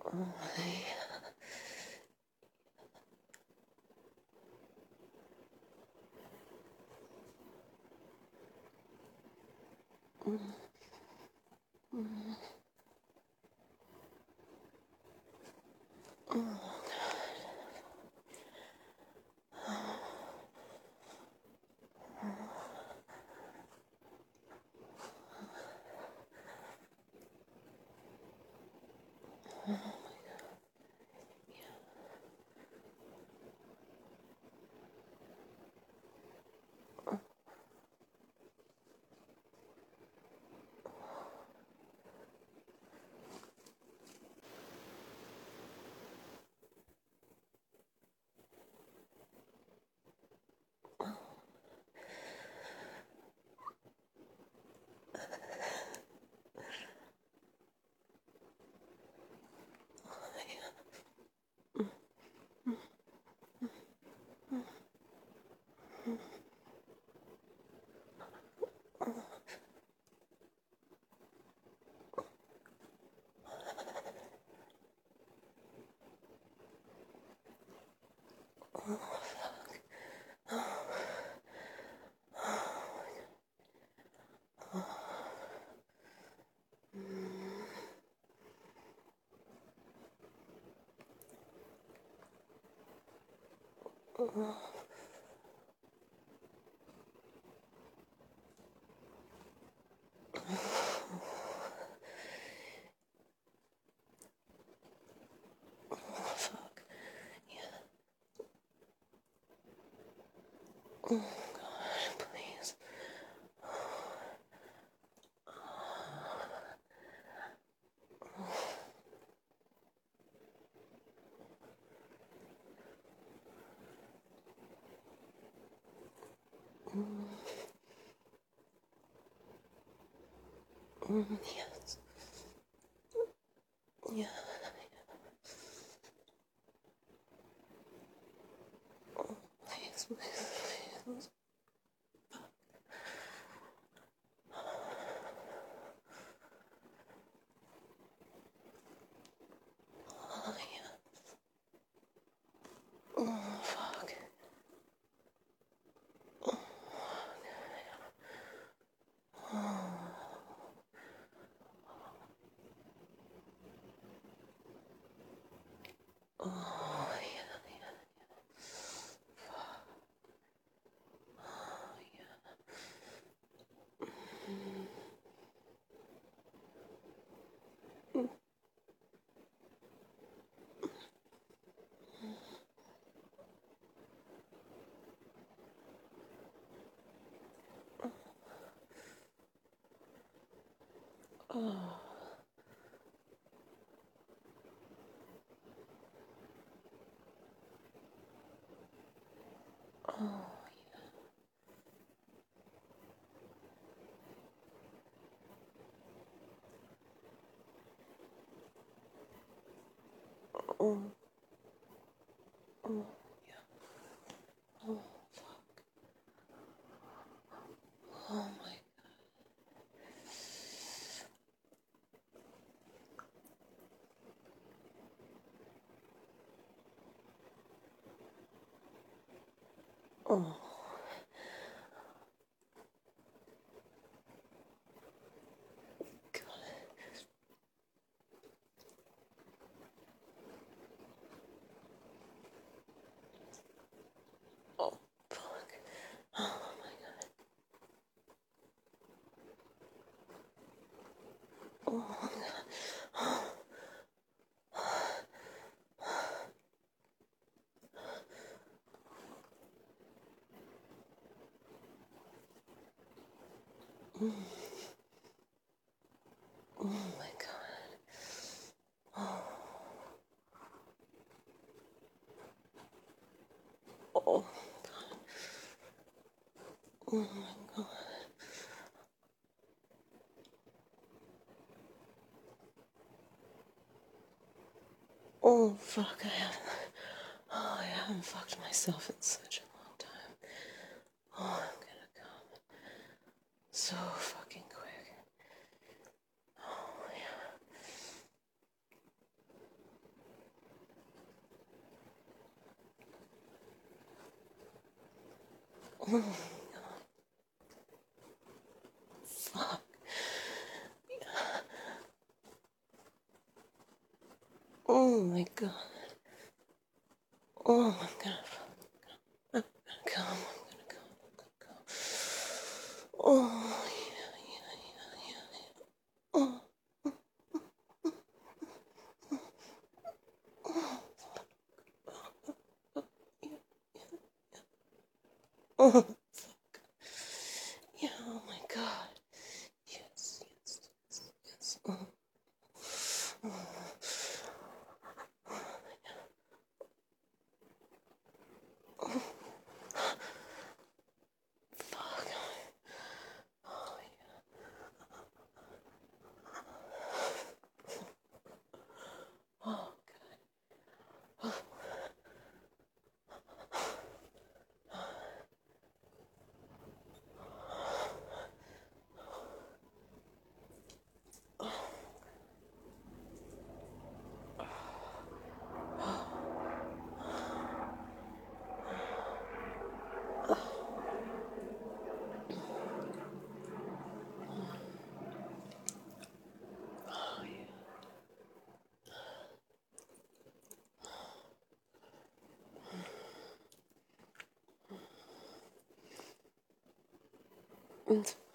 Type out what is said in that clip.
Oh, fuck. Yeah. Oh, God, please. Yes. Yeah. Please, please, please. Oh, yeah. Oh, fuck. Oh, yeah, yeah. Oh, yeah. Oh, oh, oh, oh, yeah. Oh, fuck. Oh, my. Oh, God. Oh, fuck. Oh, my God. Oh, my God. Oh, my God. Oh, oh, my God. Oh, fuck. I haven't fucked myself in such a long time. Oh, I'm gonna come so fucking quick. Oh, yeah. Oh, fuck. Oh my god. Oh, I'm gonna come. I'm gonna come. Oh, yeah. Oh, oh, yeah. Oh my god. Yes, yes, yes, yes. Oh, fuck. Oh, yeah. Oh, God.